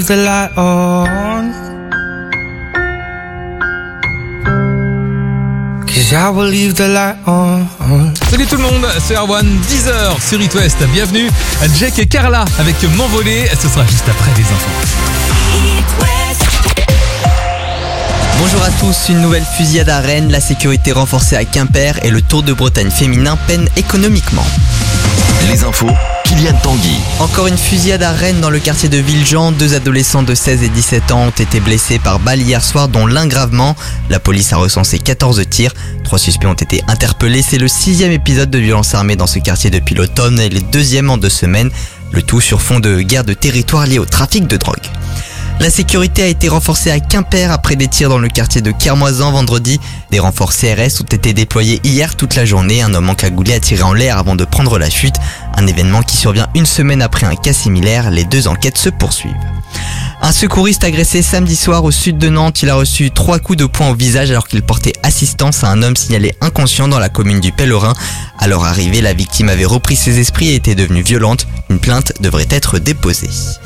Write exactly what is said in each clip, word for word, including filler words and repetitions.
the light on. Cause I will leave the light on. Salut tout le monde, c'est Erwan, dix heures sur It West. Bienvenue, Jack et Carla avec M'envoler. Ce sera juste après les infos. Bonjour à tous, une nouvelle fusillade à Rennes, la sécurité renforcée à Quimper et le Tour de Bretagne féminin peine économiquement. Les infos, Kylian Tanguy. Encore une fusillade à Rennes dans le quartier de Villejean. Deux adolescents de seize et dix-sept ans ont été blessés par balle hier soir, dont l'un gravement. La police a recensé quatorze tirs. Trois suspects ont été interpellés. C'est le sixième épisode de violence armée dans ce quartier depuis l'automne et le deuxième en deux semaines. Le tout sur fond de guerre de territoire liée au trafic de drogue. La sécurité a été renforcée à Quimper après des tirs dans le quartier de Kermoisan vendredi. Des renforts C R S ont été déployés hier toute la journée. Un homme encagoulé a tiré en l'air avant de prendre la fuite. Un événement qui survient une semaine après un cas similaire. Les deux enquêtes se poursuivent. Un secouriste agressé samedi soir au sud de Nantes. Il a reçu trois coups de poing au visage alors qu'il portait assistance à un homme signalé inconscient dans la commune du Pellerin. À leur arrivée, la victime avait repris ses esprits et était devenue violente. Une plainte devrait être déposée.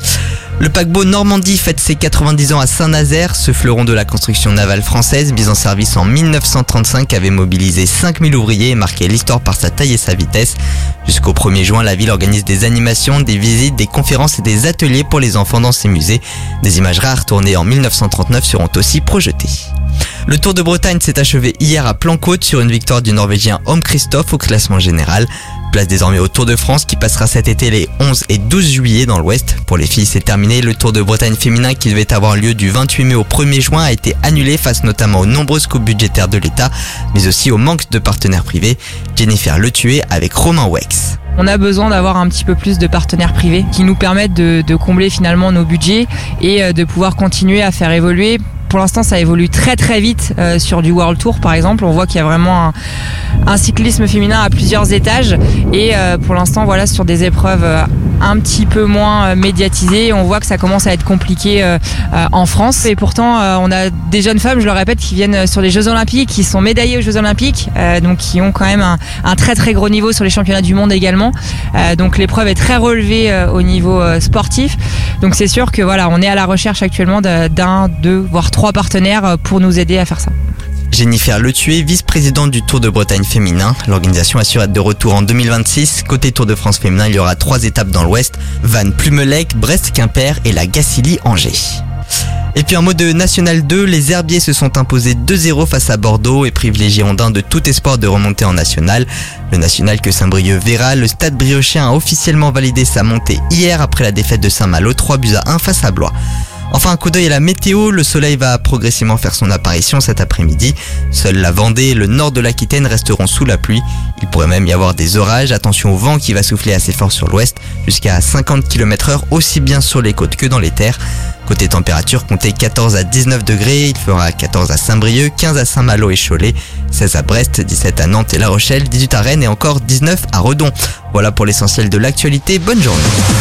Le paquebot Normandie fête ses quatre-vingt-dix ans à Saint-Nazaire. Ce fleuron de la construction navale française, mis en service en mille neuf cent trente-cinq, avait mobilisé cinq mille ouvriers et marqué l'histoire par sa taille et sa vitesse. Jusqu'au premier juin, la ville organise des animations, des visites, des conférences et des ateliers pour les enfants dans ses musées. Des images rares tournées en mille neuf cent trente-neuf seront aussi projetées. Le Tour de Bretagne s'est achevé hier à Plancote sur une victoire du Norvégien Om Christophe au classement général. Place désormais au Tour de France qui passera cet été les onze et douze juillet dans l'Ouest. Pour les filles, c'est terminé. Le Tour de Bretagne féminin qui devait avoir lieu du vingt-huit mai au premier juin a été annulé face notamment aux nombreuses coupes budgétaires de l'État, mais aussi au manque de partenaires privés. Jennifer Letué avec Romain Wex. On a besoin d'avoir un petit peu plus de partenaires privés qui nous permettent de, de combler finalement nos budgets et de pouvoir continuer à faire évoluer. Pour l'instant, ça évolue très très vite euh, sur du World Tour par exemple. On voit qu'il y a vraiment un, un cyclisme féminin à plusieurs étages et euh, pour l'instant, voilà, sur des épreuves euh, un petit peu moins euh, médiatisées, on voit que ça commence à être compliqué euh, euh, en France. Et pourtant, euh, on a des jeunes femmes, je le répète, qui viennent sur les Jeux Olympiques, qui sont médaillées aux Jeux Olympiques, euh, donc qui ont quand même un, un très très gros niveau sur les championnats du monde également. Euh, donc l'épreuve est très relevée euh, au niveau euh, sportif. Donc c'est sûr que voilà, on est à la recherche actuellement d'un, deux, voire trois partenaires pour nous aider à faire ça. Jennifer Letué, vice-présidente du Tour de Bretagne féminin. L'organisation assure être de retour en deux mille vingt-six. Côté Tour de France féminin, il y aura trois étapes dans l'Ouest. Vannes, Plumelec, Brest, Quimper et la Gacilly-Angers. Et puis en mode National deux, les Herbiers se sont imposés deux zéro face à Bordeaux et privent les Girondins de tout espoir de remonter en National. Le National que Saint-Brieuc verra, le Stade Briochien a officiellement validé sa montée hier après la défaite de Saint-Malo, trois buts à un face à Blois. Enfin, un coup d'œil à la météo, le soleil va progressivement faire son apparition cet après-midi. Seule la Vendée et le nord de l'Aquitaine resteront sous la pluie. Il pourrait même y avoir des orages. Attention au vent qui va souffler assez fort sur l'ouest, jusqu'à cinquante kilomètres heure, aussi bien sur les côtes que dans les terres. Côté température, comptez quatorze à dix-neuf degrés, il fera quatorze à Saint-Brieuc, quinze à Saint-Malo et Cholet, seize à Brest, dix-sept à Nantes et La Rochelle, dix-huit à Rennes et encore dix-neuf à Redon. Voilà pour l'essentiel de l'actualité, bonne journée.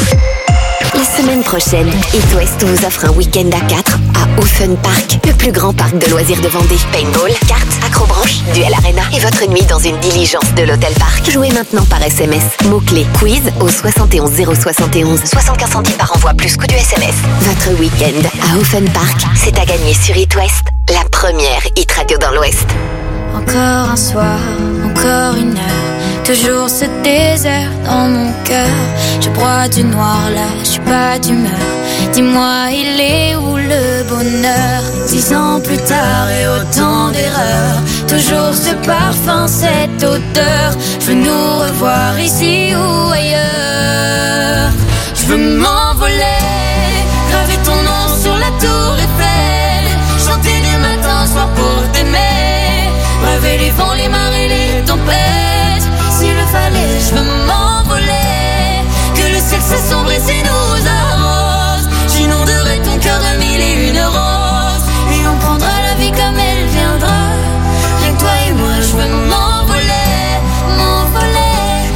La semaine prochaine, It West vous offre un week-end à quatre à Ocean Park, le plus grand parc de loisirs de Vendée. Paintball, cartes, acrobranche, duel arena et votre nuit dans une diligence de l'Hôtel Parc. Jouez maintenant par S M S. Mots-clés quiz au soixante et onze zéro soixante et onze. soixante-quinze centimes par envoi plus coût du S M S. Votre week-end à Ocean Park, c'est à gagner sur It West, la première hit radio dans l'Ouest. Encore un soir, encore une heure, toujours ce désert dans mon cœur. Je broie du noir là, je suis pas d'humeur. Dis-moi, il est où le bonheur? Dix ans plus tard et autant d'erreurs, toujours ce parfum, cette odeur. Je veux nous revoir ici ou ailleurs. Je veux m'envoler, graver ton nom sur la tour Eiffel, chanter du matin au soir pour t'aimer. Rêver les vents, les marées, les tempêtes. S'il le fallait, je veux m'envoler. Que le ciel s'assombrisse et nous arrose. J'inonderai ton cœur de mille et une roses. Et on prendra la vie comme elle viendra. Rien que toi et moi, je veux m'envoler. M'envoler,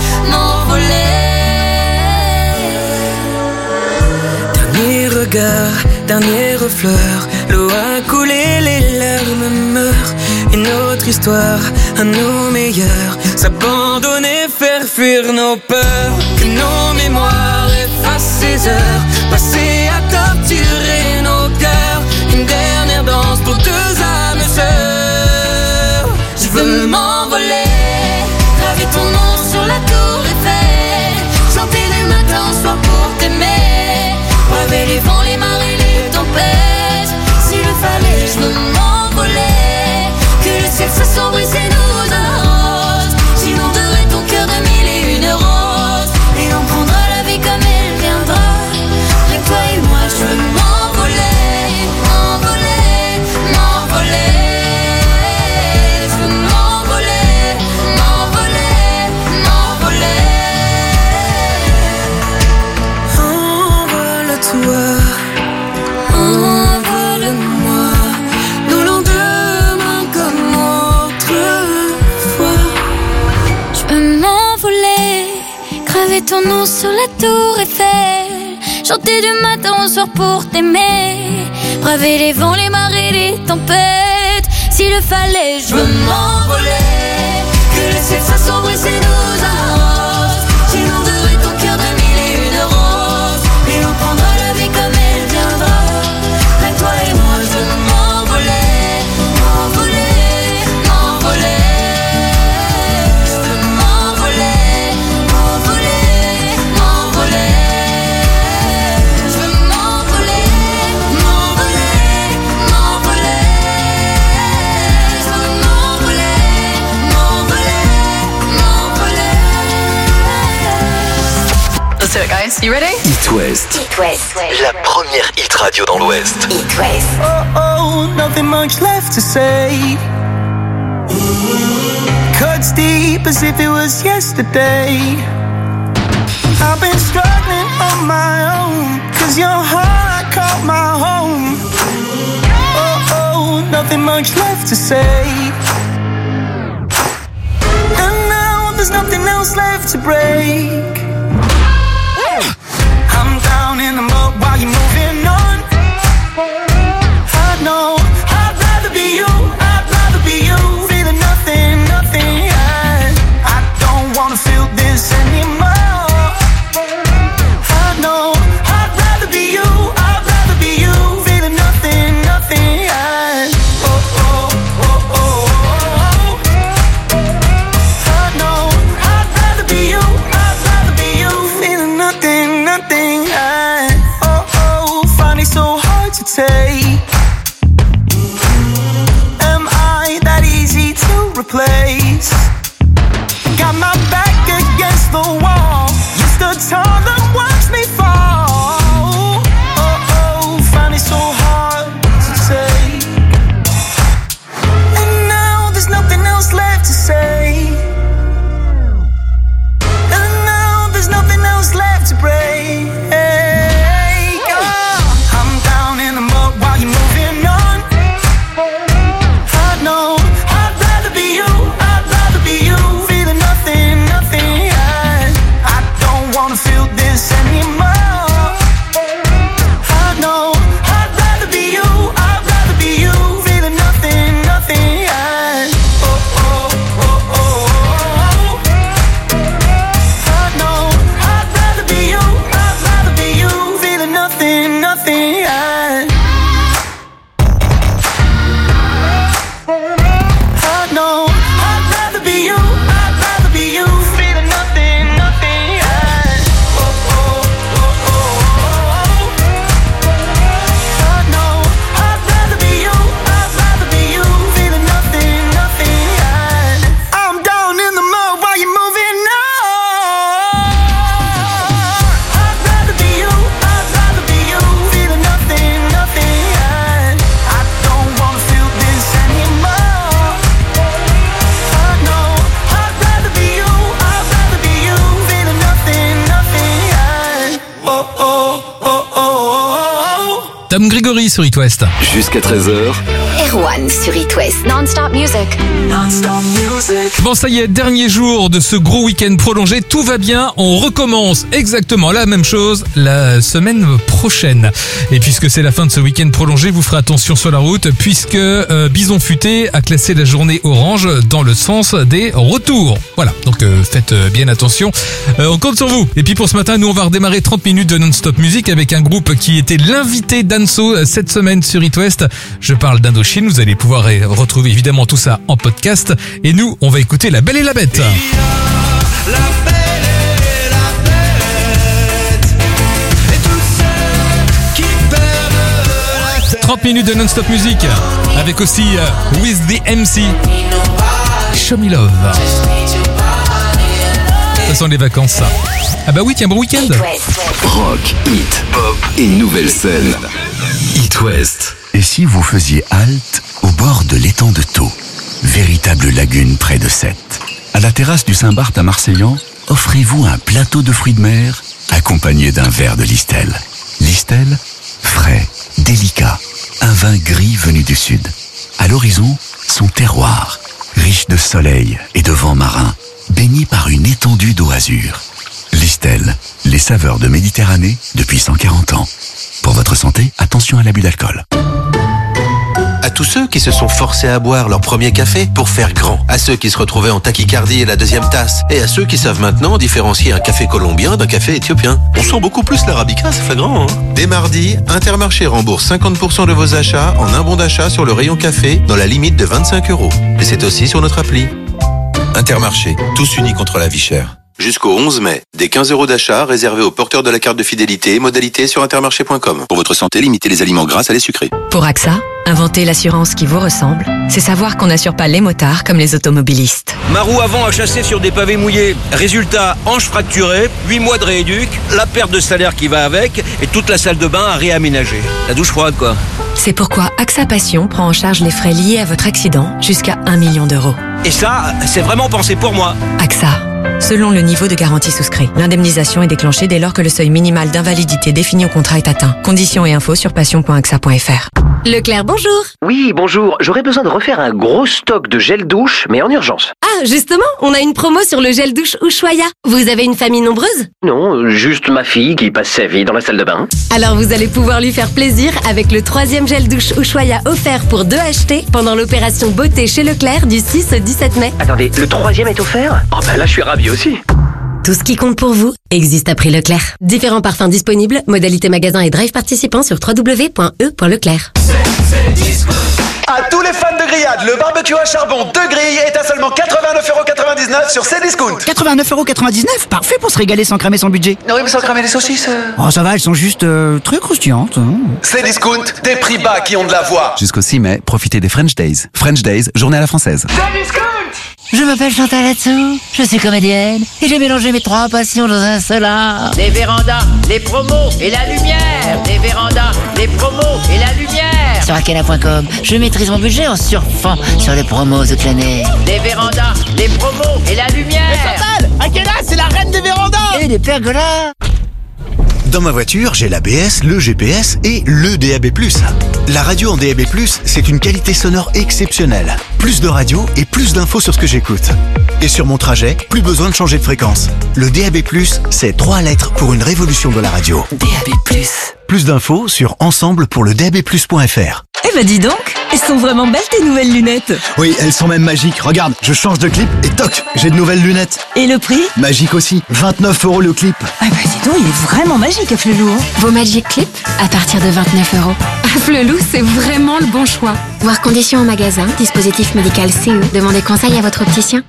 m'envoler. Dernier regard, dernière fleur. L'eau a coulé, les larmes meurent. Une autre histoire, à nos meilleurs. S'abandonner, faire fuir nos peurs. Que nos mémoires effacent ces heures passées à torturer veux m'envoler, graver ton nom sur la tour Eiffel, chanter du matin au soir pour t'aimer, braver les vents, les marées, les tempêtes. S'il le fallait, je veux m'envoler, que le ciel s'assombrisse et nous arrose, j'inonderai ton cœur de mille et une roses, et on prendra la vie comme elle viendra. Avec toi et moi, je veux m'envoler, m'envoler, m'envoler. Je veux m'envoler, m'envoler, m'envoler. Envole-toi, envole-moi, nos lendemains comme autrefois. Je veux m'envoler, graver ton nom sur la tour Eiffel, chanter du matin au soir pour t'aimer, braver les vents, les marées, les tempêtes. S'il le fallait, je veux m'envoler, que le ciel s'assombrisse et nous arrose, j'inonderai ton cœur de mille et une roses, et on prendra la vie comme elle viendra. Avec toi et moi, je veux m'envoler, m'envoler, m'envoler. Je veux m'envoler, m'envoler, m'envoler. Je veux m'envoler, m'envoler, m'envoler. Je veux m'envoler, m'envoler, m'envoler. Let's do it, guys. You ready? It West, It West. la première hit radio dans l'Ouest. It West. Oh, oh, nothing much left to say. Cuts deep as if it was yesterday. I've been struggling on my own, cause your heart caught my home. Oh, oh, nothing much left to say. And now there's nothing else left to break. I'm down in the mud while you're moving on. I know I'd rather be you, I'd rather be you. Feeling nothing, nothing, yeah. I don't wanna feel this anymore. I know I'd rather be you, I'd rather be you. Feeling nothing, nothing, yeah. Oh, oh, oh, oh, oh. I know I'd rather be you, I'd rather be you. Feeling nothing, nothing, yeah. Oh, oh, find it so hard to take. Am I that easy to replace? Got my back against the wall. You stood tall and watched me fall. Oh, oh, find it so hard to take. And now there's nothing else left to say. And now there's nothing else left to break. Oh, I'm down in the mud while you're moving on. I know I'd rather be you, I'd rather be you. Feeling nothing, nothing, yeah. I don't wanna feel this anymore. I know I'd rather be you, I'd rather be you. Feeling nothing, nothing, yeah. Oh, oh, oh, oh, oh. I know I'd rather be you, I'd rather be you. Feeling nothing, nothing, yeah. I know I'd rather be you, I'd rather be you. Feeling nothing, nothing, yeah. Oh, oh, oh, oh, oh. I know I'd rather be you, I'd rather be you. Feeling nothing, nothing, yeah. I'm down in the mud while you're moving on. I'd rather be you, I'd rather be you. Feeling nothing, nothing, yeah. I don't wanna feel this anymore. I know I'd rather be you, I'd rather be you. Feeling nothing, nothing, yeah. Oh, oh, oh, oh, oh, oh. Tom Grégory sur It West. Jusqu'à treize heures, Erwan sur It West. Non-stop music. Non-stop music. Bon, ça y est, dernier jour de ce gros week-end prolongé. Tout va bien, on recommence exactement la même chose la semaine prochaine. Et puisque c'est la fin de ce week-end prolongé, vous ferez attention sur la route, puisque euh, Bison Futé a classé la journée orange dans le sens des retours. Voilà, donc euh, faites euh, bien attention. Euh, on compte sur vous. Et puis pour ce matin, nous on va redémarrer trente minutes de non-stop musique avec un groupe qui était l'invité d'Anso euh, cette semaine sur It West. Je parle d'Indochine. Machine. Vous allez pouvoir retrouver évidemment tout ça en podcast. Et nous, on va écouter La Belle et la Bête. La belle et la bête, et tous ceux qui perdent la tête. trente minutes de non-stop musique, avec aussi uh, With the M C, Show Me Love. Ce sont les vacances, ça. Ah bah oui, tiens, bon week-end. Rock, hit, pop et nouvelle scène. It West. Et si vous faisiez halte au bord de l'étang de Thau, véritable lagune près de Sète? À la terrasse du Saint-Barth à Marseillan, offrez-vous un plateau de fruits de mer accompagné d'un verre de Listel. Listel, frais, délicat, un vin gris venu du sud. À l'horizon, son terroir, riche de soleil et de vent marin, baigné par une étendue d'eau azur. Listel, les saveurs de Méditerranée depuis cent quarante ans. Pour votre santé, attention à l'abus d'alcool. À tous ceux qui se sont forcés à boire leur premier café pour faire grand. À ceux qui se retrouvaient en tachycardie et la deuxième tasse. Et à ceux qui savent maintenant différencier un café colombien d'un café éthiopien. On sent beaucoup plus l'arabica, c'est flagrant. Hein. Dès mardi, Intermarché rembourse cinquante pour cent de vos achats en un bon d'achat sur le rayon café dans la limite de vingt-cinq euros. Et c'est aussi sur notre appli. Intermarché, tous unis contre la vie chère. Jusqu'au onze mai, des quinze euros d'achat réservés aux porteurs de la carte de fidélité, modalité sur intermarché point com. Pour votre santé, limitez les aliments gras à les sucrés. Pour A X A, inventer l'assurance qui vous ressemble, c'est savoir qu'on n'assure pas les motards comme les automobilistes. Ma roue avant a chassé sur des pavés mouillés. Résultat, hanche fracturée, huit mois de rééduc, la perte de salaire qui va avec et toute la salle de bain à réaménager. La douche froide, quoi. C'est pourquoi A X A Passion prend en charge les frais liés à votre accident jusqu'à un million d'euros. Et ça, c'est vraiment pensé pour moi. A X A. Selon le niveau de garantie souscrit, l'indemnisation est déclenchée dès lors que le seuil minimal d'invalidité défini au contrat est atteint. Conditions et infos sur passion point axa point fr. Leclerc, bonjour. Oui, bonjour. J'aurais besoin de refaire un gros stock de gel douche, mais en urgence. Ah, justement, on a une promo sur le gel douche Ushuaïa. Vous avez une famille nombreuse? Non, juste ma fille qui passe sa vie dans la salle de bain. Alors vous allez pouvoir lui faire plaisir avec le troisième gel douche Ushuaïa offert pour deux achetés pendant l'opération beauté chez Leclerc du six au dix-sept mai. Attendez, le troisième est offert? Oh ben là, je suis ravi aussi. Tout ce qui compte pour vous existe à prix Leclerc. Différents parfums disponibles, modalité magasin et drive participants sur w w w point e point leclerc. À tous les fans de grillade, le barbecue à charbon de grille est à seulement quatre-vingt-neuf euros quatre-vingt-dix-neuf sur Cdiscount. quatre-vingt-neuf euros quatre-vingt-dix-neuf, parfait pour se régaler sans cramer son budget. Non, oui, mais sans cramer les saucisses. Oh, ça va, elles sont juste euh, très croustillantes. Hein. Cdiscount, des prix bas qui ont de la voix. Jusqu'au six mai, profitez des French Days. French Days, journée à la française. Cdiscount. Je m'appelle Chantal Latsou, je suis comédienne et j'ai mélangé mes trois passions dans un seul art. Les vérandas, les promos et la lumière. Les vérandas, les promos et la lumière. Sur akena point com, je maîtrise mon budget en surfant sur les promos toute l'année. Les vérandas, les promos et la lumière. Mais Chantal, Akena, c'est la reine des vérandas. Et des pergolas. Dans ma voiture, j'ai l'A B S, le G P S et le D A B plus. La radio en D A B plus, c'est une qualité sonore exceptionnelle. Plus de radio et plus d'infos sur ce que j'écoute. Et sur mon trajet, plus besoin de changer de fréquence. Le D A B plus, c'est trois lettres pour une révolution de la radio. D A B plus. Plus d'infos sur ensemble pour le D A B plus point fr. Eh bah dis donc, elles sont vraiment belles tes nouvelles lunettes. Oui, elles sont même magiques. Regarde, je change de clip et toc, j'ai de nouvelles lunettes. Et le prix? Magique aussi, vingt-neuf euros le clip. Ah bah dis donc, il est vraiment magique Afflelou. Hein. Vos Magic Clip à partir de vingt-neuf euros. Afflelou, c'est vraiment le bon choix. Voir conditions en magasin, dispositif médical C E. Demandez conseil à votre opticien.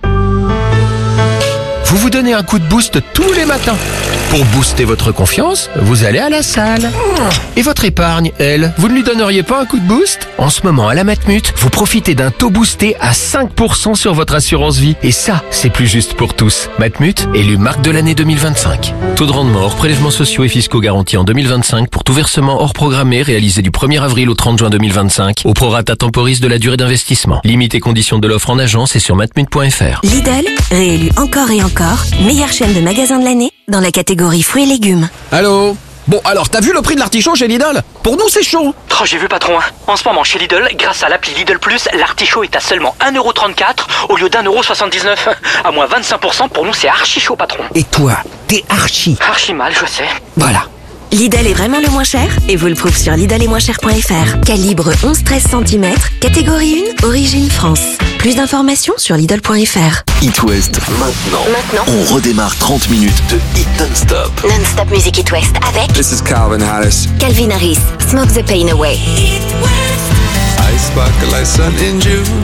Vous vous donnez un coup de boost tous les matins. Pour booster votre confiance, vous allez à la salle. Et votre épargne, elle, vous ne lui donneriez pas un coup de boost? En ce moment, à la Matmut, vous profitez d'un taux boosté à cinq pour cent sur votre assurance vie. Et ça, c'est plus juste pour tous. Matmut, élu marque de l'année deux mille vingt-cinq. Taux de rendement hors prélèvements sociaux et fiscaux garantis en deux mille vingt-cinq pour tout versement hors programmé réalisé du premier avril au trente juin deux mille vingt-cinq au prorata temporis de la durée d'investissement. Limite et conditions de l'offre en agence et sur matmut point fr. Lidl, réélu encore et encore, meilleure chaîne de magasins de l'année dans la catégorie fruits et légumes. Allô? Bon, alors, t'as vu le prix de l'artichaut chez Lidl? Pour nous, c'est chaud. Oh, j'ai vu, patron. En ce moment, chez Lidl, grâce à l'appli Lidl Plus, l'artichaut est à seulement un euro trente-quatre au lieu d'un euro soixante-dix-neuf. À moins vingt-cinq pour cent, pour nous, c'est archi chaud, patron. Et toi, t'es archi. Archi mal, je sais. Voilà. Lidl est vraiment le moins cher et vous le prouve sur lidl et moins cher point fr. Calibre onze treize centimètres, catégorie un, origine France. Plus d'informations sur lidl point fr. It West, maintenant. Maintenant. On redémarre trente minutes de hit non-stop. Non-stop music It West avec This is Calvin Harris. Calvin Harris, Smoke the Pain Away. I sparkle like sun in June.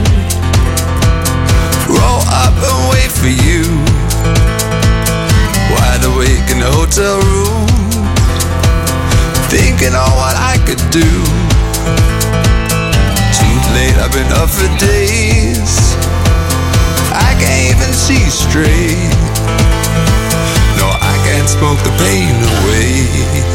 Roll up and wait for you. Wide awake in the hotel room, thinking on what I could do. Too late, I've been up for days. I can't even see straight. No, I can't smoke the pain away.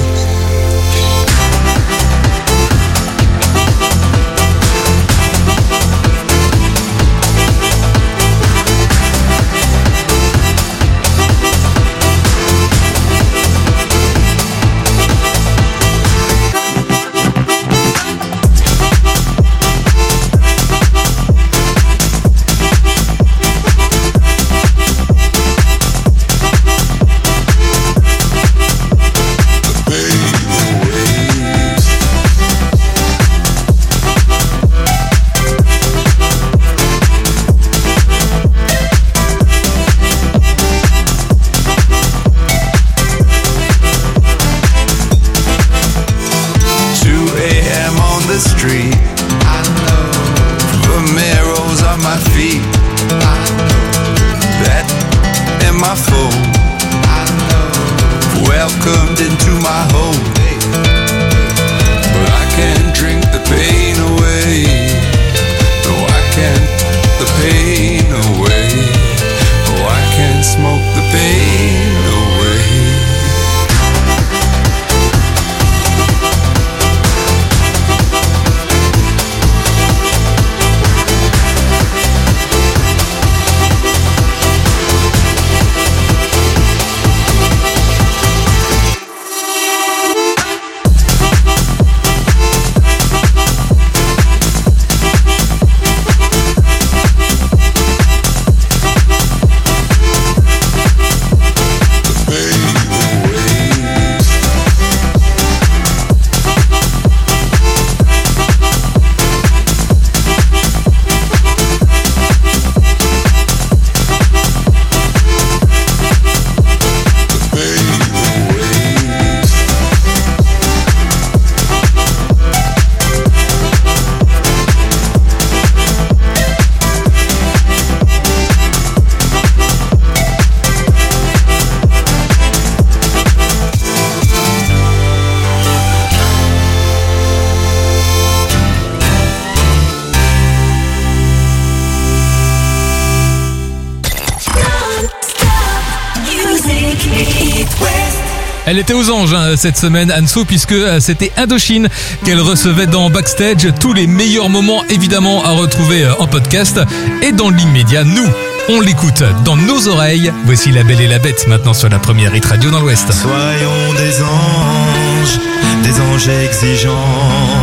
Elle était aux anges hein, cette semaine, Anso, puisque euh, c'était Indochine qu'elle recevait dans Backstage. Tous les meilleurs moments, évidemment, à retrouver euh, en podcast. Et dans l'immédiat, nous, on l'écoute dans nos oreilles. Voici La Belle et la Bête, maintenant sur la première hit radio dans l'Ouest. Soyons des anges, des anges exigeants,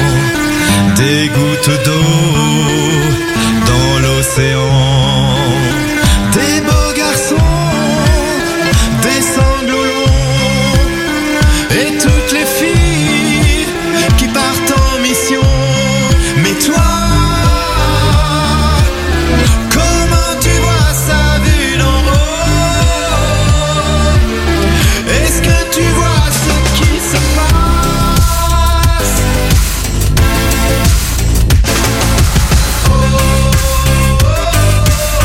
des gouttes d'eau dans l'océan, des beaux garçons, des sanglots longs, et toutes les filles qui partent en mission. Mais toi, comment tu vois ça vu d'en haut? Est-ce que tu vois ce qui se passe? Oh, oh, oh.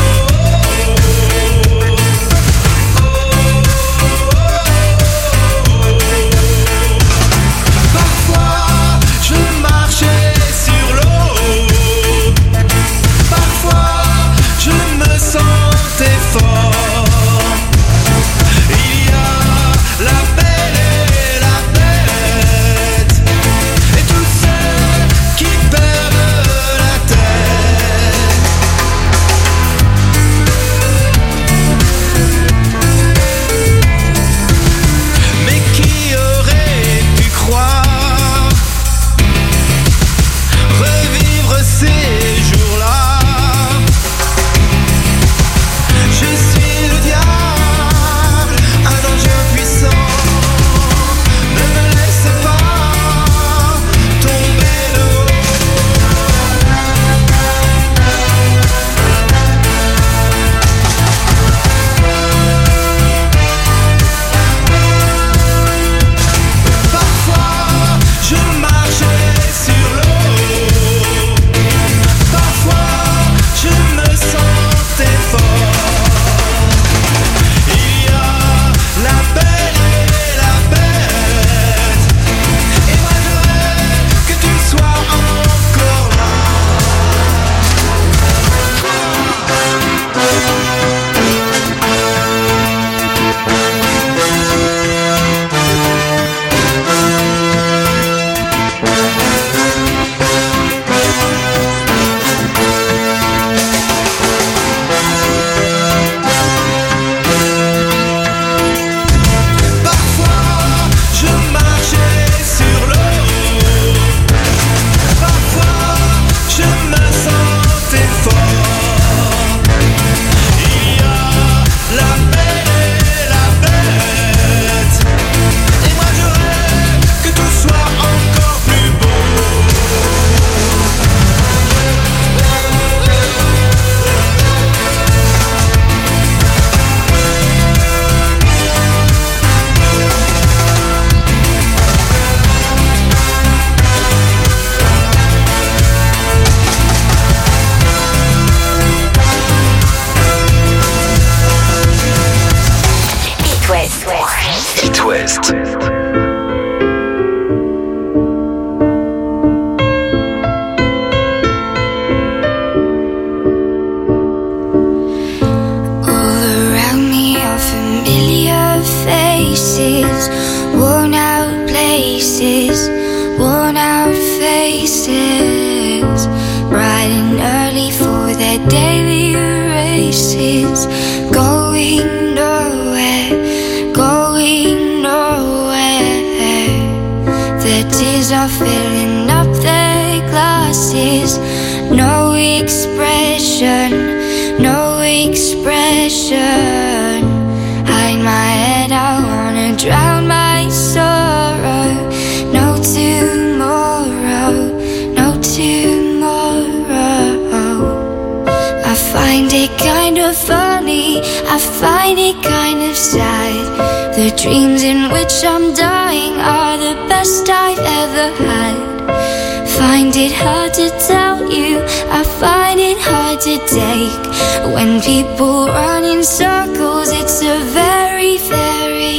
Others are filling up their glasses. No expression, no expression. Hide my head, I wanna drown my sorrow. No tomorrow, no tomorrow. I find it kind of funny, I find it kind of sad. The dreams in which I'm dying are the best I've ever had. Find it hard to tell you, I find it hard to take. When people run in circles, it's a very, very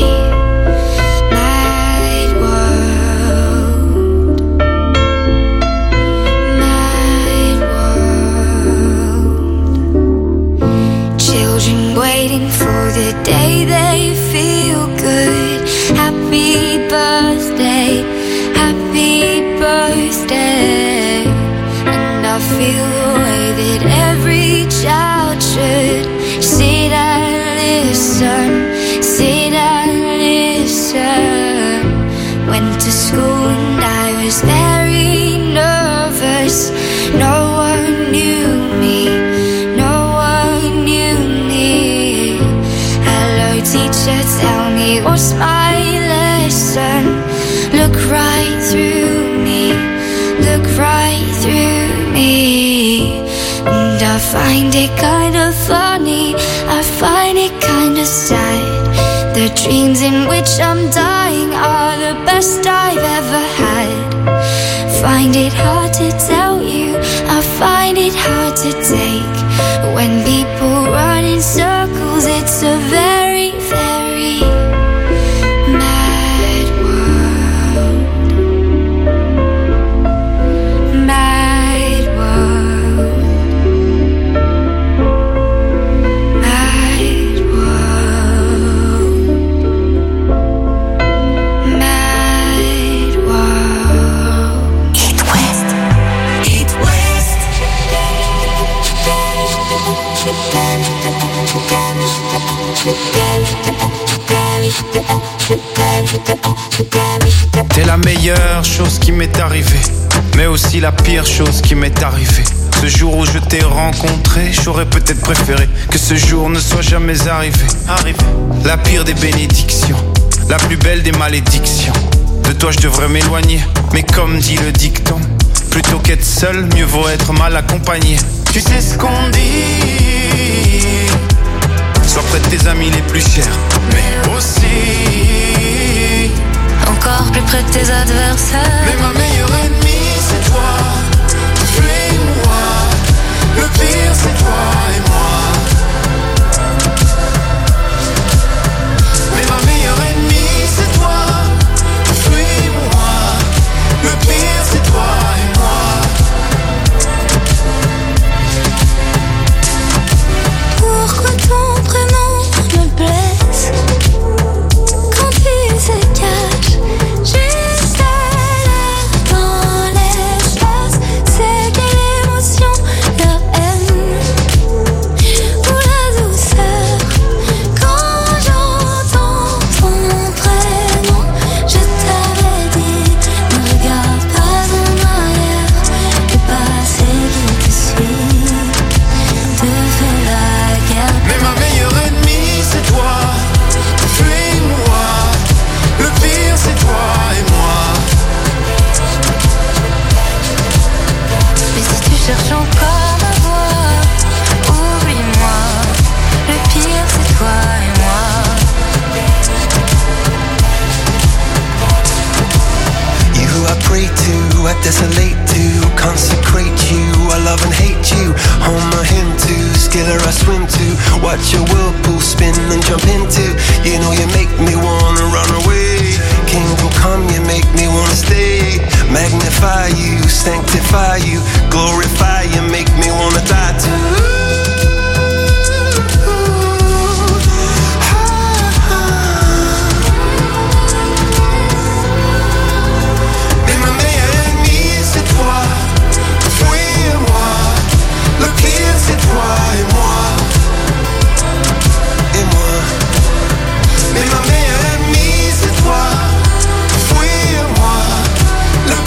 mad world. Mad world. Children waiting for the day they feel good. Happy birthday, happy birthday. And I feel the way that every child should. Sit and listen, sit and listen. Went to school and I was very nervous. No one knew me, no one knew me. Hello teacher, tell me what's my lesson. Look right through me, look right through me. And I find it kind of funny, I find it kind of sad. The dreams in which I'm dying are the best I've ever had. Find it hard to tell you, I find it hard to take. When people run in circles, it's a very, very mad world. Mad world. Mad world. Mad world. Eat West. Eat West. T'es la meilleure chose qui m'est arrivée, mais aussi la pire chose qui m'est arrivée. Ce jour où je t'ai rencontré, j'aurais peut-être préféré que ce jour ne soit jamais arrivé. Arrivé. La pire des bénédictions, la plus belle des malédictions. De toi je devrais m'éloigner, mais comme dit le dicton, plutôt qu'être seul, mieux vaut être mal accompagné. Tu sais ce qu'on dit, sois près de tes amis les plus chers, mais aussi encore plus près de tes adversaires. Mais ma meilleure ennemie c'est toi, fuis-moi. Le pire c'est toi et moi. Mais ma meilleure ennemie c'est toi, fuis-moi. Le pire c'est toi et moi. Pourquoi ton prénom me blesse quand il se cache juste à l'air dans l'espace? C'est quelle émotion, la haine ou la douceur? Quand j'entends ton prénom, je t'avais dit, ne regarde pas en arrière, le passé qui te suit te fait la guerre. Mais ma meilleure ennemie c'est toi, fuis-moi. Le pire c'est toi et moi. Mais si tu cherches encore à voir, oublie-moi. Le pire c'est toi et moi. You who I pray to, I desolate to, consecrate you, I love and hate you. Home I hymn to, skiller I swim to, watch your whirlpool spin and jump into. You know you make me wanna run away. Kingdom come, you make me wanna stay. Magnify you, sanctify you, glorify you, make me wanna die too. Mais ma meilleure ennemie c'est toi, fuis-moi. Le pire c'est toi et moi. Et moi. Mais ma meilleure ennemie c'est toi, fuis-moi. Le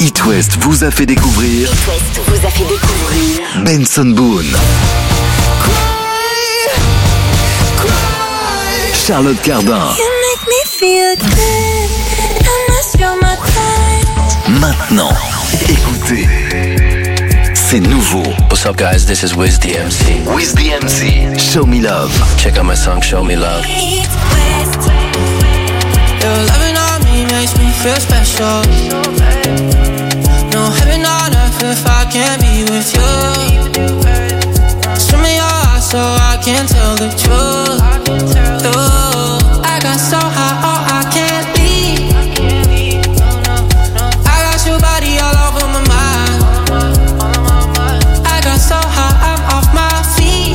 It West vous a fait découvrir. It West vous a fait découvrir. Benson Boone. Charlotte Cardin. Maintenant, écoutez. C'est nouveau. What's up, guys? This is Wiz D M C. Wiz D M C. Show Me Love. Check out my song, Show Me Love. Your loving on me makes me feel special. No heaven on earth if I can't be with you. Show me your eyes so I can tell the truth. Ooh, I got so high, oh, I can't leave. I got your body all over my mind. I got so high, I'm off my feet.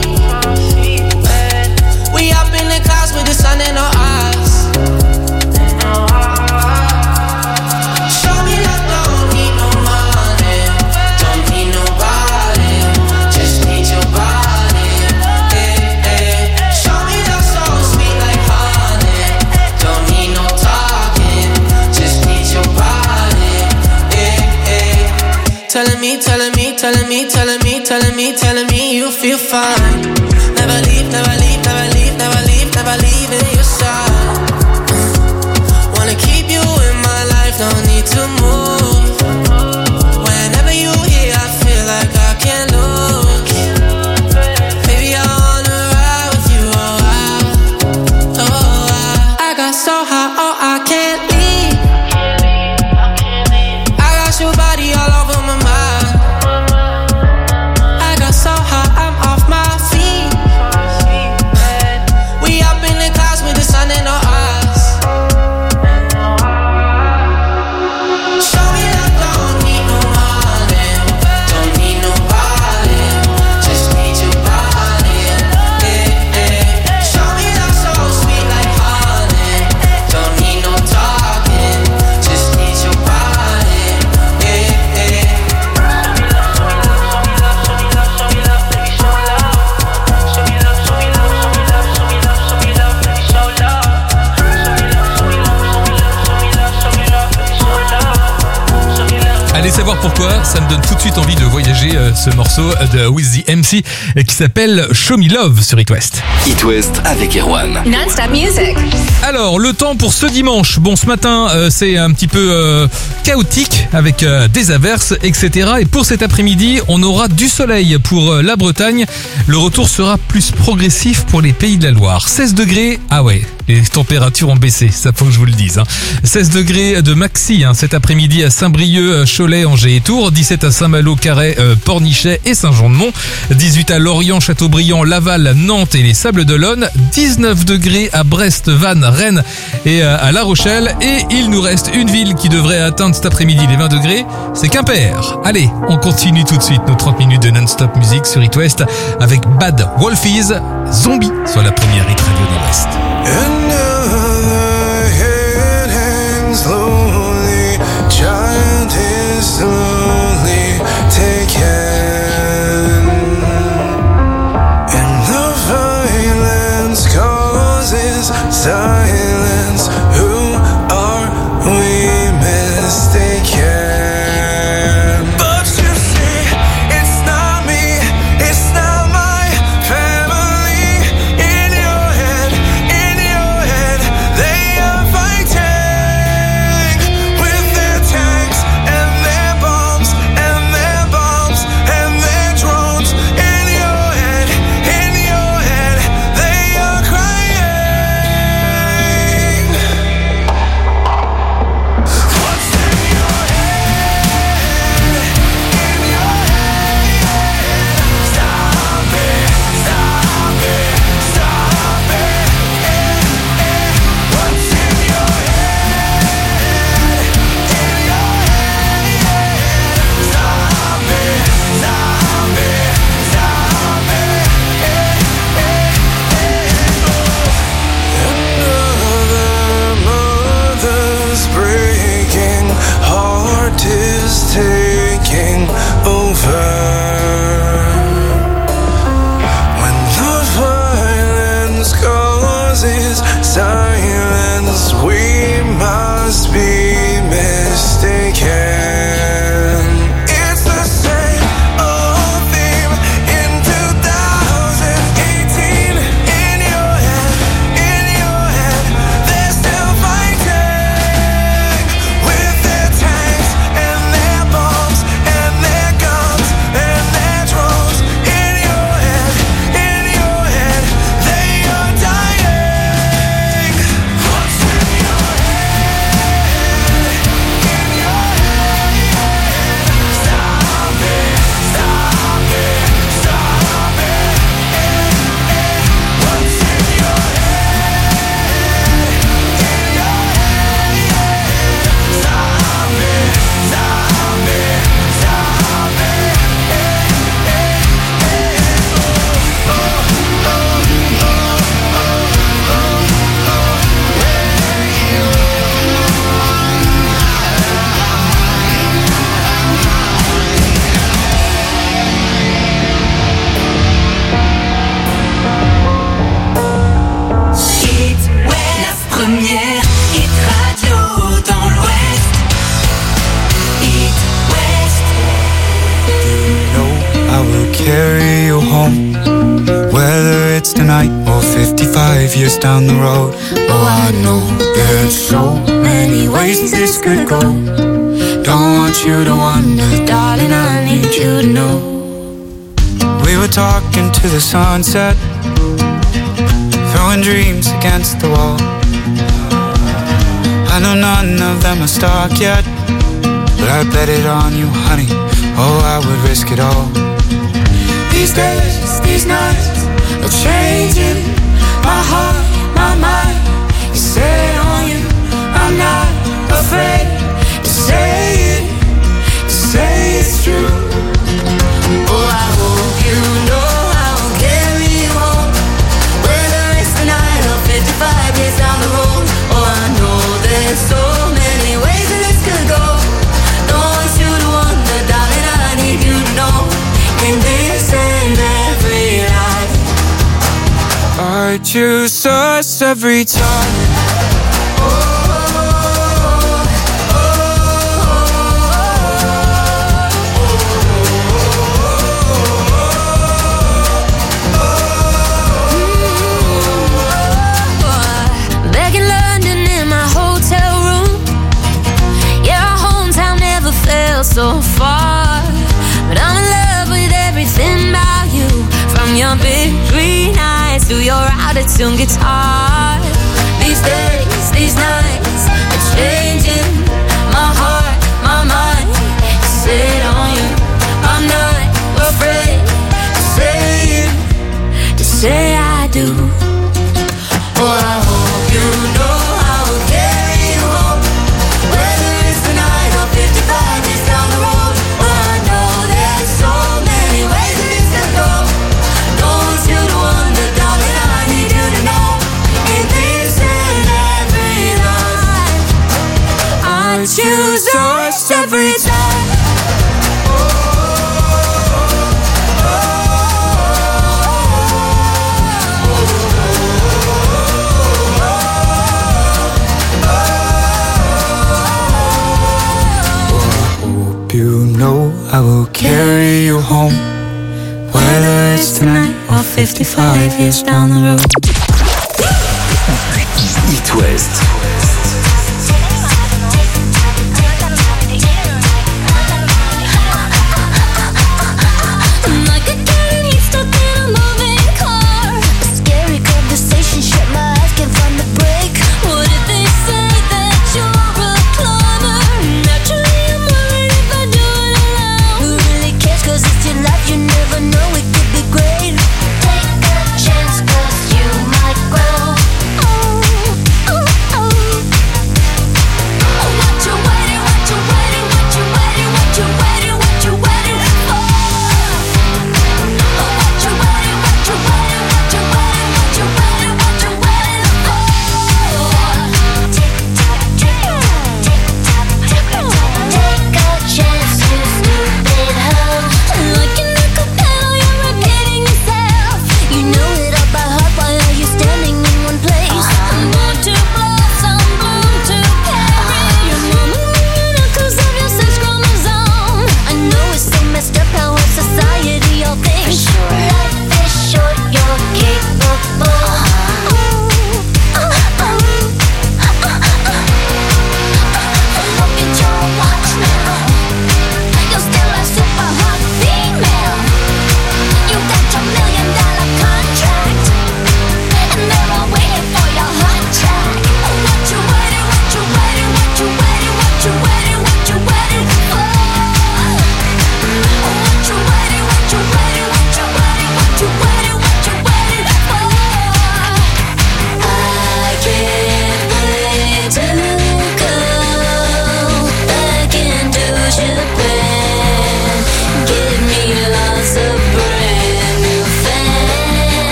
We up in the clouds with the sun in our eyes. Show me love, don't need no money, don't need nobody, just need your body. Hey, hey. Show me love so sweet like honey, don't need no talking, just need your body. Hey, hey. Telling me, telling me, telling me, telling me, telling me, telling me you feel fine. Never leave, never leave, never leave, never leave, never leave in your side. Wanna keep you in my life, no need to move. Whenever you here, I feel like I can't lose. Baby, I wanna ride with you, oh I, oh I. I got so high, oh I can't leave. I got your body all over my mind. I got so high, I'm off my feet. We up in the clouds with the sun in our eyes. Show me love, don't need no money, don't need nobody, just need your body. Hey, hey. Show me love so sweet like honey, don't need no talking, just need your body. Hey, hey. Allez savoir pourquoi, ça me donne tout de suite envie de voyager euh, ce morceau de Wiz D M C euh, qui s'appelle Show Me Love sur It West. It West avec Erwan. Non-stop music. Alors, le temps pour ce dimanche. Bon, ce matin, euh, c'est un petit peu euh, chaotique avec euh, des averses, et cetera. Et pour cet après-midi, on aura du soleil pour euh, la Bretagne. Le retour sera plus progressif pour les Pays de la Loire. seize degrés, ah ouais, les températures ont baissé, ça faut que je vous le dise. Hein. seize degrés de maxi hein, cet après-midi à Saint-Brieuc, Cholet, Angers et Tours. dix-sept à Saint-Malo, Carhaix, euh, Pornichet et Saint-Jean-de-Mont. dix-huit à Lorient, Châteaubriand, Laval, Nantes et les Sables-d'Olonne. dix-neuf degrés à Brest, Vannes, Rennes et euh, à La Rochelle. Et il nous reste une ville qui devrait atteindre cet après-midi les vingt degrés, c'est Quimper. Allez, on continue tout de suite nos trente minutes de non-stop musique sur It West avec Bad Wolfies, Zombie sur la première hit radio Nord-Est. Another head hangs slowly, child is slowly taken, and the violence causes silence. Who are we mistaken? But you see, it's not me, it's not my family. In your head, in your head, they are fighting with their tanks and their bombs and their bombs and their drones. In your head, in your head, they are crying. What's in your head? In your head. Stop it, stop it, stop it. Eh, eh. What's in your head? In your head. Stop it, stop it, stop it. Eh, eh, eh. Another mother's breaking, heart is taking over. When the violence causes silence, we must be mistaken. fifty-five years down the road. Oh, I know there's so many ways this could go. Don't want you to wonder, darling, I need you to know. We were talking to the sunset, throwing dreams against the wall. I know none of them are stuck yet, but I bet it on you, honey. Oh, I would risk it all. These days, these nights are changing my heart, my mind. You say it on you, I'm not afraid to say it, to say it's true. Oh, I hope you know I will carry you home, whether it's tonight or fifty-five years down the road. Oh, I know there's so many ways that this could go. Don't want you to wonder, darling, I need you to know. In this and every life, I choose us every time. Back in London in my hotel room, yeah, our hometown never felt so far. But I'm in love with everything about you, from your big green eyes to your out-of-tune guitar. These days, these nights are changing my heart, my mind. Sit on you, I'm not afraid to say it, to say I do. Oh, I hope you know I will carry you home, whether it's tonight or fifty-five years down the road. Oh, I know there's so many ways that this could go. Don't want you to wonder, darling, I need you to know. In this and every life, I choose us every time. You know I will carry you home, whether it's tonight or fifty-five years down the road. It West. Like a cat he's stuck in a moving car. A scary conversation, shut my eyes, can't find the break. What if they say that you're a cloner? Naturally I'm worried if I do it alone. Who really cares, cause it's your life, you never know, it could be great. Take a chance, cause you might grow. Oh, oh, oh.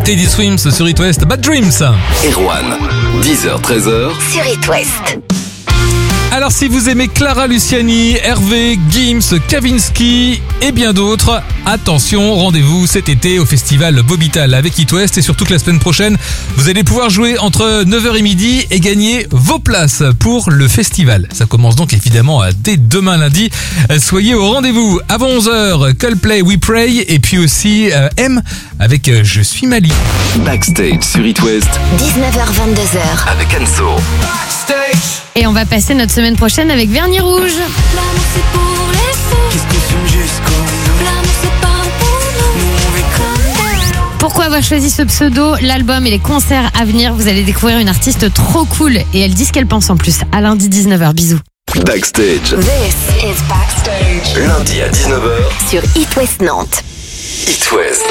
Teddy Swims sur It West, Bad Dreams. Erwan, dix heures treize heures. Sur It West. Alors si vous aimez Clara Luciani, Hervé, Gims, Kavinsky et bien d'autres, attention, rendez-vous cet été au festival Bobital avec It West et surtout que la semaine prochaine, vous allez pouvoir jouer entre neuf heures et midi et gagner vos places pour le festival. Ça commence donc évidemment dès demain lundi. Soyez au rendez-vous. Avant onze heures, Coldplay, We Pray et puis aussi euh, M avec euh, Je suis Mali. Backstage sur It West. dix-neuf heures vingt-deux heures. Avec Anso. Et on va passer notre semaine prochaine avec Vernis Rouge. L'amour c'est pour les fous. Qu'est-ce qu'on fume jusqu'au bout. L'amour c'est pas pour nous. Nous on vit comme des. Pourquoi avoir choisi ce pseudo? L'album et les concerts à venir, vous allez découvrir une artiste trop cool. Et elle dit ce qu'elle pense en plus. À lundi dix-neuf heures, bisous. Backstage. This is Backstage. Lundi à dix-neuf heures. Sur It West Nantes. It West.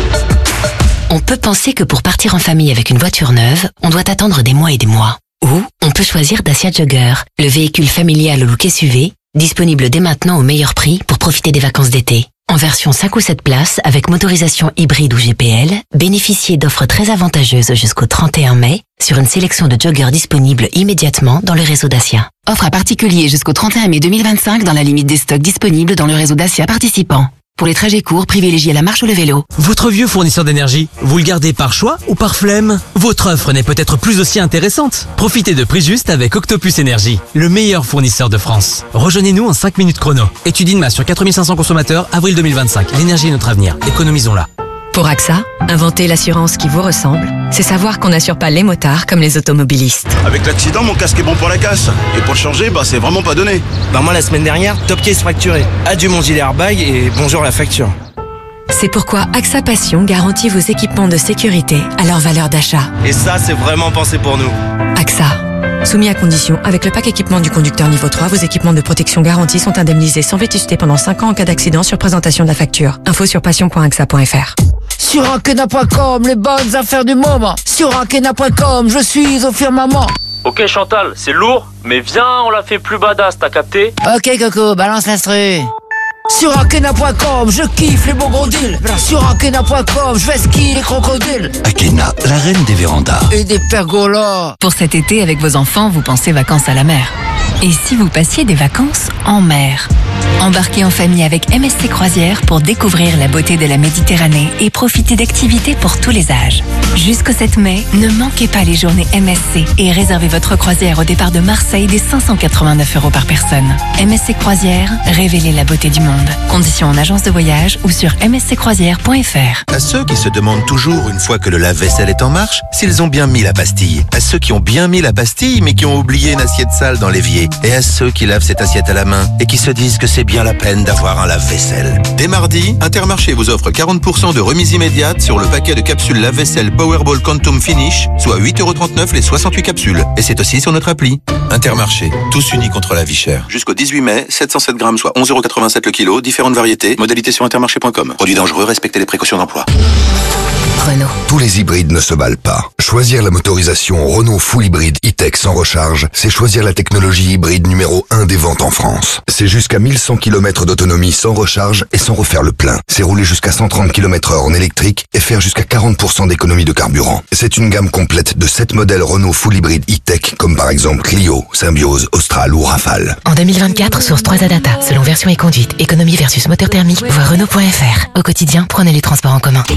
On peut penser que pour partir en famille avec une voiture neuve, on doit attendre des mois et des mois. Ou on peut choisir Dacia Jogger, le véhicule familial au look S U V, disponible dès maintenant au meilleur prix pour profiter des vacances d'été. En version cinq ou sept places, avec motorisation hybride ou G P L, bénéficiez d'offres très avantageuses jusqu'au trente et un mai sur une sélection de joggers disponibles immédiatement dans le réseau Dacia. Offre à particulier jusqu'au trente et un mai deux mille vingt-cinq dans la limite des stocks disponibles dans le réseau Dacia participant. Pour les trajets courts, privilégiez la marche ou le vélo. Votre vieux fournisseur d'énergie, vous le gardez par choix ou par flemme? Votre offre n'est peut-être plus aussi intéressante. Profitez de prix juste avec Octopus Énergie, le meilleur fournisseur de France. Rejoignez-nous en cinq minutes chrono. Étude INMA sur quatre mille cinq cents consommateurs, avril deux mille vingt-cinq. L'énergie est notre avenir. Économisons-la. Pour AXA, inventer l'assurance qui vous ressemble, c'est savoir qu'on n'assure pas les motards comme les automobilistes. Avec l'accident, mon casque est bon pour la casse. Et pour le changer, bah c'est vraiment pas donné. Bah moi la semaine dernière, top case fracturé. Adieu mon gilet airbag et bonjour la facture. C'est pourquoi AXA Passion garantit vos équipements de sécurité à leur valeur d'achat. Et ça, c'est vraiment pensé pour nous. AXA. Soumis à condition, avec le pack équipement du conducteur niveau trois, vos équipements de protection garantis sont indemnisés sans vétusté pendant cinq ans en cas d'accident sur présentation de la facture. Info sur passion point axa point fr. Sur Ankena point com, les bonnes affaires du moment. Sur Ankena point com, je suis au firmament. Ok Chantal, c'est lourd, mais viens, on la fait plus badass, t'as capté? Ok Coco, balance l'instru. Sur Ankena point com, je kiffe les bons gros deals. Sur Ankena point com, je vais skier les crocodiles. Akena, la reine des vérandas. Et des pergolas. Pour cet été, avec vos enfants, vous pensez vacances à la mer. Et si vous passiez des vacances en mer? Embarquez en famille avec M S C Croisières pour découvrir la beauté de la Méditerranée et profiter d'activités pour tous les âges. Jusqu'au sept mai, ne manquez pas les journées M S C et réservez votre croisière au départ de Marseille dès cinq cent quatre-vingt-neuf euros par personne. M S C Croisières, révélez la beauté du monde. Conditions en agence de voyage ou sur m s c croisières point f r. À ceux qui se demandent toujours, une fois que le lave-vaisselle est en marche, s'ils ont bien mis la pastille. À ceux qui ont bien mis la pastille mais qui ont oublié une assiette sale dans l'évier. Et à ceux qui lavent cette assiette à la main et qui se disent que c'est bien la peine d'avoir un lave-vaisselle. Dès mardi, Intermarché vous offre quarante pour cent de remise immédiate sur le paquet de capsules lave-vaisselle Powerball Quantum Finish, soit huit euros trente-neuf les soixante-huit capsules. Et c'est aussi sur notre appli. Intermarché, tous unis contre la vie chère. Jusqu'au dix-huit mai, sept cent sept grammes, soit onze euros quatre-vingt-sept le kilo, différentes variétés, modalités sur intermarché point com. Produits dangereux, respectez les précautions d'emploi. Renault. Tous les hybrides ne se valent pas. Choisir la motorisation Renault Full Hybride E-Tech sans recharge, c'est choisir la technologie hybride numéro un des ventes en France. C'est jusqu'à mille cent kilomètres d'autonomie sans recharge et sans refaire le plein. C'est rouler jusqu'à cent trente kilomètres heure en électrique et faire jusqu'à quarante pour cent d'économie de carburant. C'est une gamme complète de sept modèles Renault Full Hybride E-Tech, comme par exemple Clio, Symbiose, Austral ou Rafale. En deux mille vingt-quatre, source trois A Data, selon version et conduite, économie versus moteur thermique, voir Renault point f r. Au quotidien, prenez les transports en commun.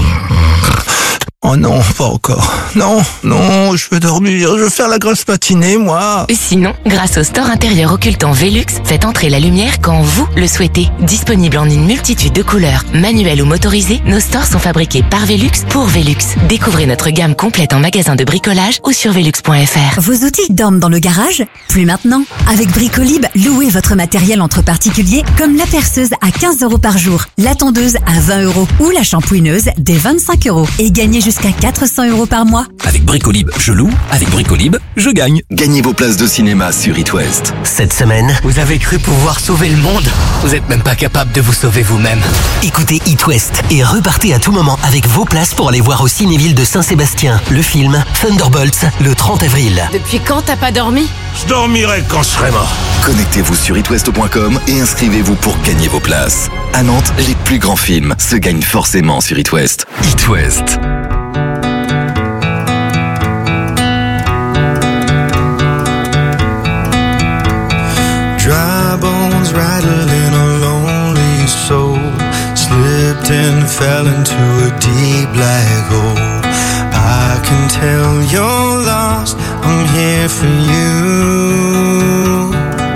Oh non, pas encore. Non, non, je veux dormir, je veux faire la grosse matinée, moi. Sinon, grâce au store intérieur occultant Velux, faites entrer la lumière quand vous le souhaitez. Disponible en une multitude de couleurs, manuelles ou motorisées, nos stores sont fabriqués par Velux pour Velux. Découvrez notre gamme complète en magasin de bricolage ou sur velux point f r. Vos outils dorment dans le garage? Plus maintenant. Avec Bricolib, louez votre matériel entre particuliers comme la perceuse à quinze euros par jour, la tondeuse à vingt euros ou la shampouineuse dès vingt-cinq euros et gagnez jusqu'à quatre cents euros par mois. Avec Bricolib, je loue. Avec Bricolib, je gagne. Gagnez vos places de cinéma sur It West. Cette semaine, vous avez cru pouvoir sauver le monde? Vous n'êtes même pas capable de vous sauver vous-même. Écoutez It West et repartez à tout moment avec vos places pour aller voir au Cinéville de Saint-Sébastien le film Thunderbolts le trente avril. Depuis quand t'as pas dormi? Je dormirai quand je serai mort. Connectez-vous sur itwest point com et inscrivez-vous pour gagner vos places. À Nantes, les plus grands films se gagnent forcément sur It West. It West. fell into a deep black hole. I can tell you're lost, I'm here for you.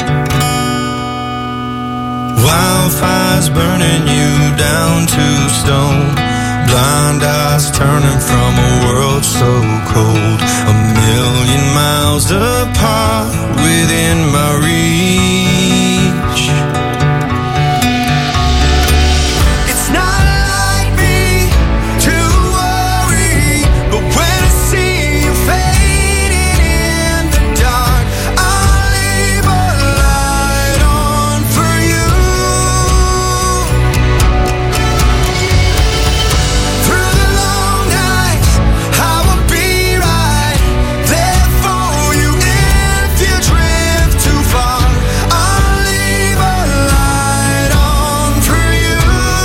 Wildfires burning you down to stone. Blind eyes turning from a world so cold. A million miles apart within my reach. It's not like me to worry, but when I see you fading in the dark, I'll leave a light on for you. Through the long nights, I will be right there for you. If you drift too far, I'll leave a light on for you.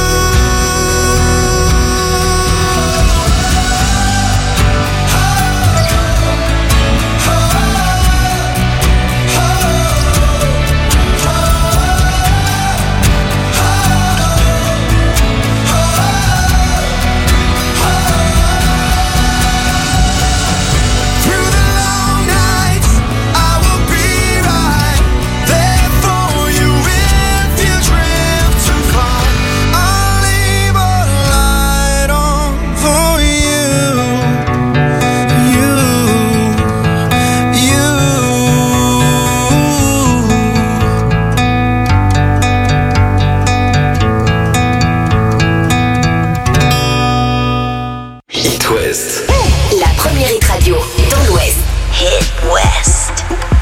Through the long nights, I will be right there for you. If you drift too far, I'll leave a light on for you. You, you. It West. La première hit radio dans l'Ouest. Hit West.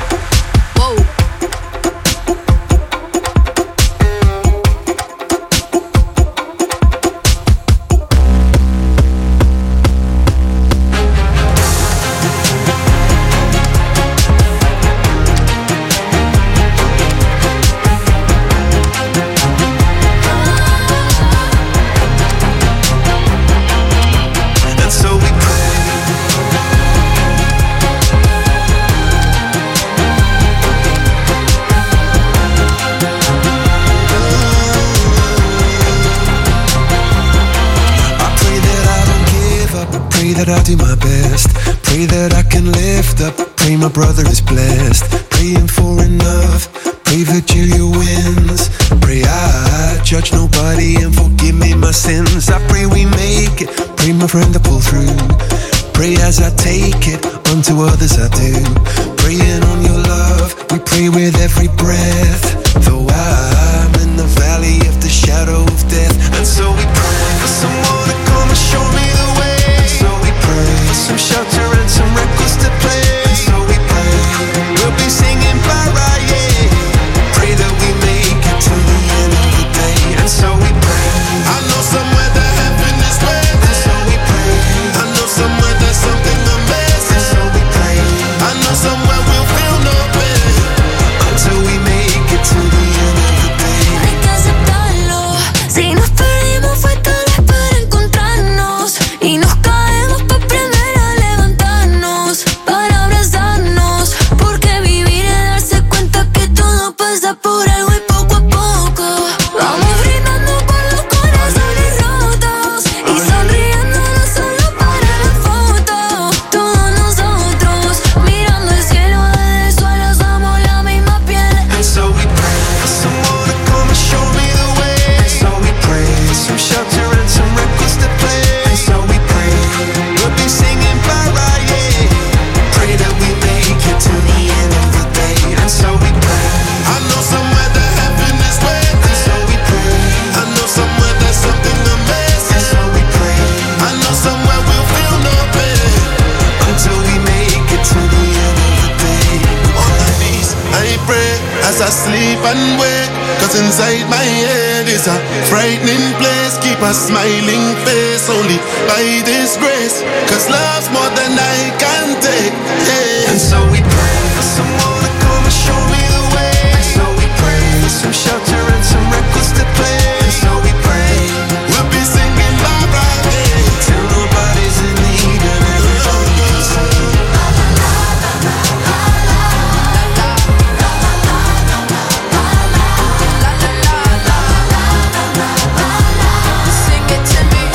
And so we pray. I pray that I don't give up. I pray that I do my best. Pray that I can lift up. Pray my brother is blessed. Praying for enough. Pray Virgilia wins. Pray I judge nobody and forgive me my sins. I pray we make it. Pray my friend to pull through. Pray as I take it, unto others I do. Praying on your love, we pray with every breath. Though I'm in the valley of the shadow of death. And so we pray for someone to come and show me the way. And so we pray for some shelter and some records to play. And so we pray, we'll be singing Mariah. Pray that we make it to the end of the day. And so we pray, I know somewhere that heaven is waiting. And so we pray, I know somewhere there's something amazing. And so we pray, I know somewhere we'll feel no pain until we make it to the end of the day. Hay que aceptarlo. Si nos perdimos fue tal vez para encontrarnos. Y nos caemos para aprender a levantarnos, para abrazarnos. Porque vivir es darse cuenta que todo pasa por algo y poco a poco vamos brindando por los corazones rotos y sonriendo no solo para la foto. Todos nosotros mirando el cielo desde el suelo somos la misma piel. And so we pray for someone to come and show me the way. And so we pray for some shelter and some records to play. And so we pray, we'll be singing Mariah. Pray that we make it to the end of the day. And so we pray, I know somewhere that heaven is waiting. And so we pray, I know somewhere there's something amazing. And so we pray, I know somewhere we'll feel no pain until we make it to the end of the day. On my knees, I pray as I sleep and wake. Cause inside my head is a frightening place. Keep a smiling face only by this grace. Cause love's more than I can take. Yeah. And so we pray for someone to come and show me the way. And so we pray for some shelter and some records to play. And so we pray, we'll be singing bye bye till nobody's in need and everybody can sing. Sing it to me.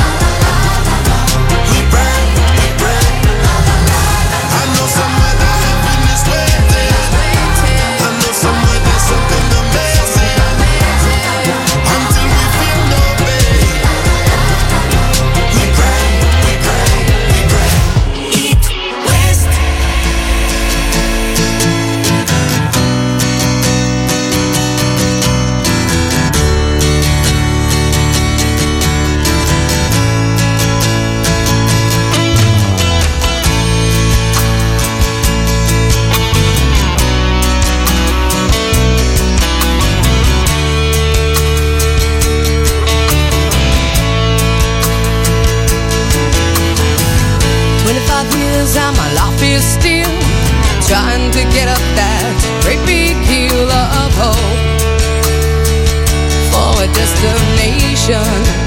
destination.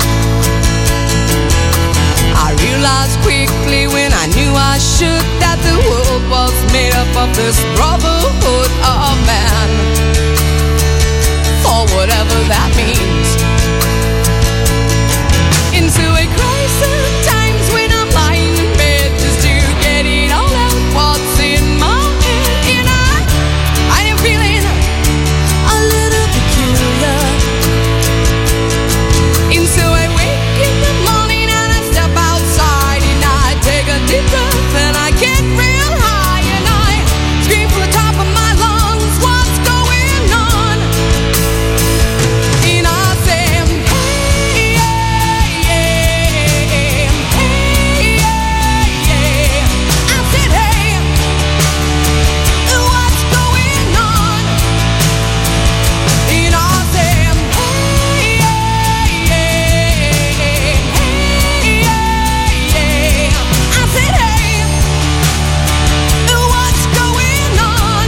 I realized quickly when I knew I should that the world was made up of this brotherhood of man, for whatever that means. Into a crisis, times when I'm lying in bed just to get it all out what's in my head. And I, I am feeling a little peculiar. And so I wake in the morning and I step outside and I take a deep breath and I get real high and I scream from the top of my lungs, what's going on? And I say, hey, yeah, yeah, hey, yeah, yeah. I said, hey, what's going on? And I said, hey, yeah, yeah, hey, yeah, yeah. I said, hey, what's going on?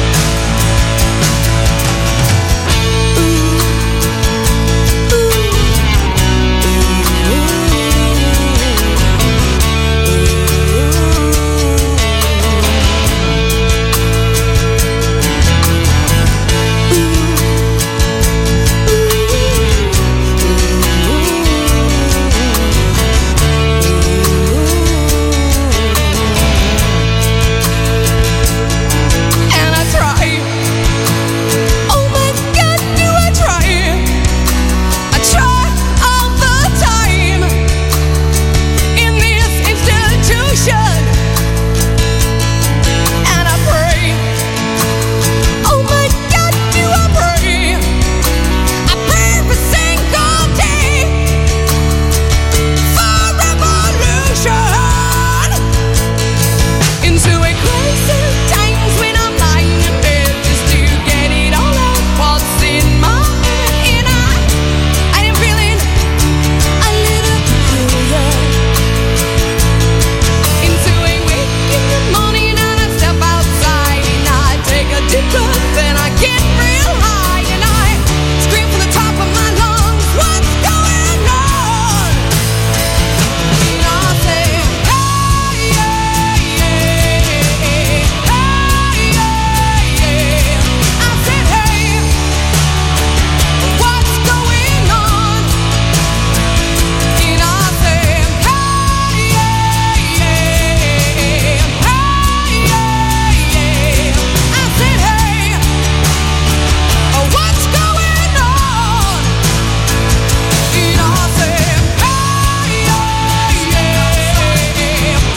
And I try. Oh my God, do I try? I try all the time in this institution. And I pray. Oh my God, do I pray? I pray every single day for revolution. Into a crisis, times when I'm lying in bed just to get it all out what's in my head. And I, I am feeling a little peculiar. Into a wake in the morning and I step outside and I take a deep breath and I get real high and I scream from the top of my lungs, what's going on? And I say, hey, yeah, yeah, hey, yeah, yeah. I said, hey, what's going on? And I said, hey, yeah, yeah, hey, yeah, yeah. I said, hey, what's going on? And I said, hey, yeah, yeah, hey, yeah,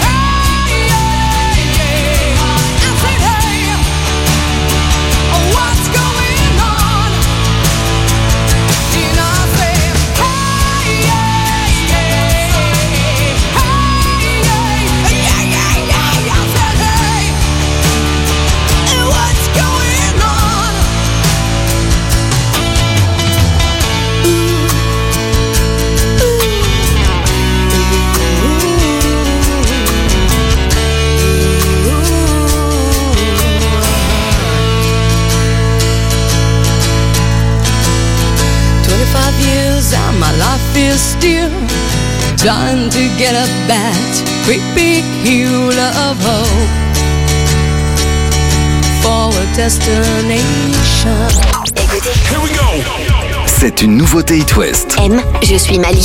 yeah. I said, hey, what's going on? And I said, hey, yeah, yeah, hey, yeah, yeah, yeah. I said, hey, what's going on? Twenty-five years and my life is still trying to get up that great big hill of hope for a destination. Here we go. C'est une nouveauté It West. M, je suis Mali.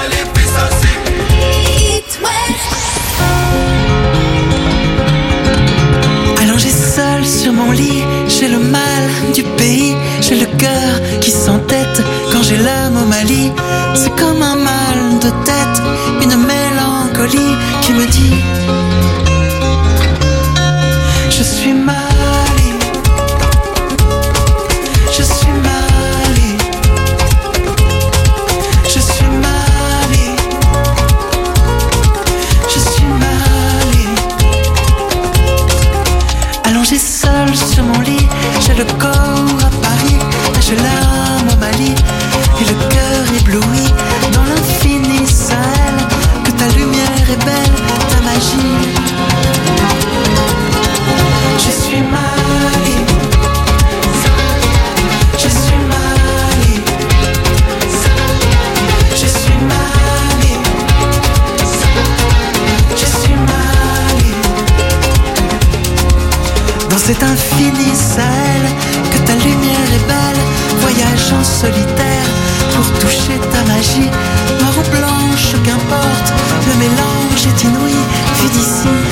Allongé seul sur mon lit, j'ai le mal du pays, j'ai le cœur qui s'entête quand j'ai l'âme au Mali. C'est comme un mal de tête, une mélancolie qui me dit je suis Mali, je suis Mali, je suis Mali, je suis Mali. Allongé seul sur mon lit, j'ai le corps à Paris, j'ai l'âme au Mali et le cœur ébloui dans l'infini Sahel. Que ta lumière est belle, ta magie. Je suis Mali, je suis Mali, C'est infini, Sahel, que ta lumière est belle. Voyage en solitaire pour toucher ta magie. Noire ou blanche, qu'importe, le mélange est inouï. Vu d'ici,